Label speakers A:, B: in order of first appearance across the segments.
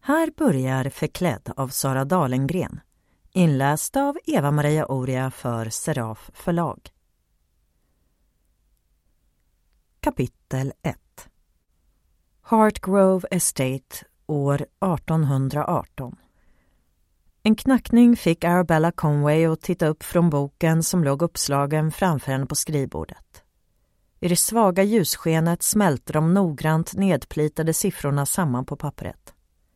A: Här börjar Förklädd av Sara Dahlengren, inläst av Eva-Maria Oria för Seraf förlag. Kapitel 1. Hartgrove Estate år 1818. En knackning fick Arabella Conway att titta upp från boken som låg uppslagen framför henne på skrivbordet. I det svaga ljusskenet smälte de noggrant nedplitade siffrorna samman på pappret.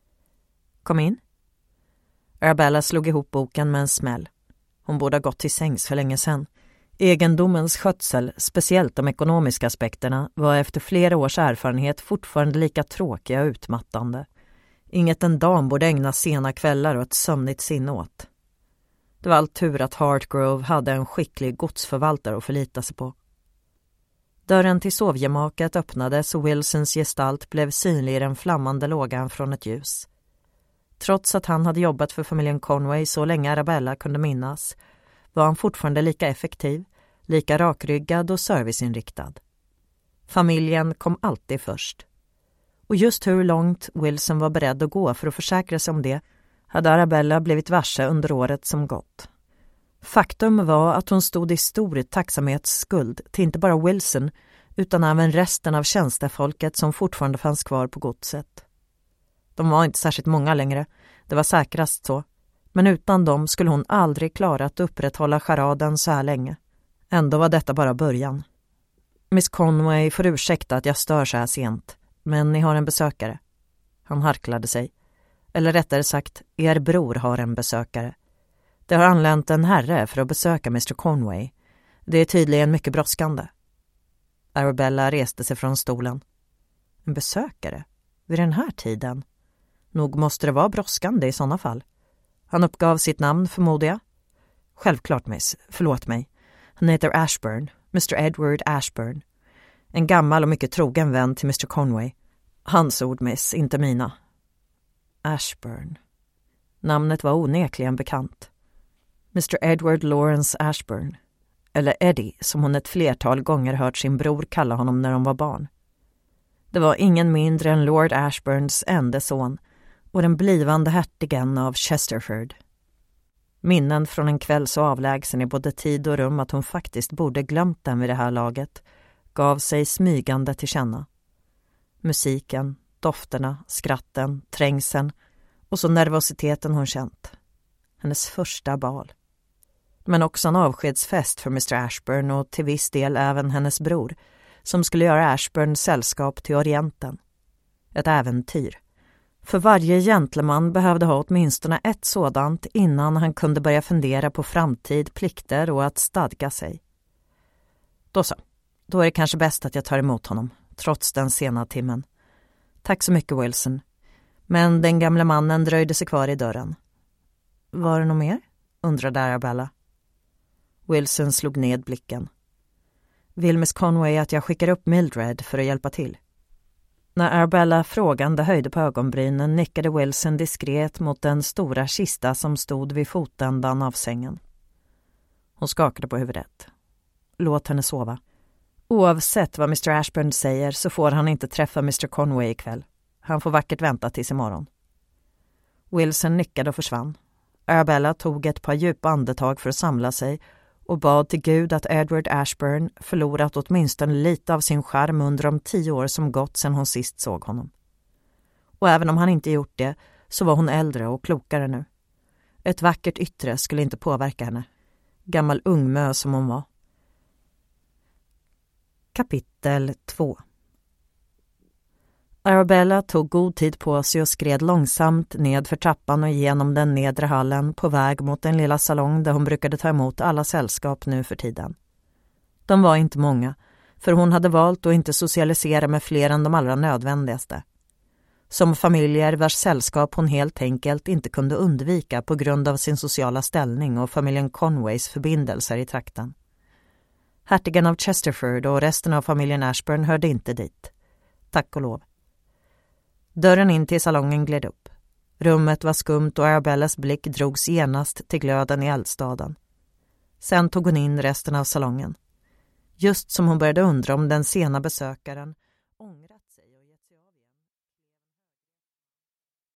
A: Kom in. Arabella slog ihop boken med en smäll. Hon borde ha gått till sängs för länge sedan. Egendomens skötsel, speciellt de ekonomiska aspekterna, var efter flera års erfarenhet fortfarande lika tråkiga och utmattande. Inget en dam borde ägna sena kvällar och ett sömnigt sinne åt. Det var all tur att Hartgrove hade en skicklig godsförvaltare att förlita sig på. Dörren till sovgemaket öppnades och Wilsons gestalt blev synlig i den flammande lågan från ett ljus. Trots att han hade jobbat för familjen Conway så länge Arabella kunde minnas, var han fortfarande lika effektiv, lika rakryggad och serviceinriktad. Familjen kom alltid först. Och just hur långt Wilson var beredd att gå för att försäkra sig om det hade Arabella blivit varse under året som gått. Faktum var att hon stod i stor tacksamhetsskuld till inte bara Wilson utan även resten av tjänstefolket som fortfarande fanns kvar på godset. De var inte särskilt många längre, det var säkrast så. Men utan dem skulle hon aldrig klara att upprätthålla charaden så här länge. Ändå var detta bara början. Miss Conway får ursäkta att jag stör så här sent, men ni har en besökare. Han harklade sig. Eller rättare sagt, er bror har en besökare. Det har anlänt en herre för att besöka Mr. Conway. Det är tydligen mycket brådskande. Arabella reste sig från stolen. En besökare? Vid den här tiden? Nog måste det vara brådskande i sådana fall. Han uppgav sitt namn, förmodar jag. Självklart, miss. Förlåt mig. Han heter Ashburn. Mr. Edward Ashburn. En gammal och mycket trogen vän till Mr. Conway. Hans ord, miss, inte mina. Ashburn. Namnet var onekligen bekant. Mr. Edward Lawrence Ashburn. Eller Eddie, som hon ett flertal gånger hört sin bror kalla honom när de var barn. Det var ingen mindre än Lord Ashburns enda son och den blivande hertigen av Chesterford. Minnen från en kväll så avlägsen i både tid och rum att hon faktiskt borde glömt den vid det här laget gav sig smygande till känna. Musiken, dofterna, skratten, trängseln och så nervositeten hon känt. Hennes första bal. Men också en avskedsfest för Mr. Ashburn och till viss del även hennes bror som skulle göra Ashburns sällskap till Orienten. Ett äventyr. För varje gentleman behövde ha åtminstone ett sådant innan han kunde börja fundera på framtid, plikter och att stadga sig. Då är det kanske bäst att jag tar emot honom, trots den sena timmen. Tack så mycket, Wilson. Men den gamla mannen dröjde sig kvar i dörren. Var det något mer? Undrade Arabella. Wilson slog ned blicken. Vill Miss Conway att jag skickar upp Mildred för att hjälpa till? När Arabella frågande höjde på ögonbrynen nickade Wilson diskret mot den stora kista som stod vid fotändan av sängen. Hon skakade på huvudet. Låt henne sova. Oavsett vad Mr. Ashburn säger så får han inte träffa Mr. Conway ikväll. Han får vackert vänta tills imorgon. Wilson nickade och försvann. Arabella tog ett par djupa andetag för att samla sig och bad till Gud att Edward Ashburn förlorat åtminstone lite av sin charm under de 10 år som gått sedan hon sist såg honom. Och även om han inte gjort det så var hon äldre och klokare nu. Ett vackert yttre skulle inte påverka henne. Gammal ungmö som hon var. Kapitel 2. Arabella tog god tid på sig och skred långsamt ned för trappan och igenom den nedre hallen på väg mot den lilla salong där hon brukade ta emot alla sällskap nu för tiden. De var inte många, för hon hade valt att inte socialisera med fler än de allra nödvändigaste. Som familjer vars sällskap hon helt enkelt inte kunde undvika på grund av sin sociala ställning och familjen Conways förbindelser i trakten. Hertigen av Chesterford och resten av familjen Ashburn hörde inte dit. Tack och lov. Dörren in till salongen gled upp. Rummet var skumt och Arabellas blick drogs genast till glöden i eldstaden. Sen tog hon in resten av salongen. Just som hon började undra om den sena besökaren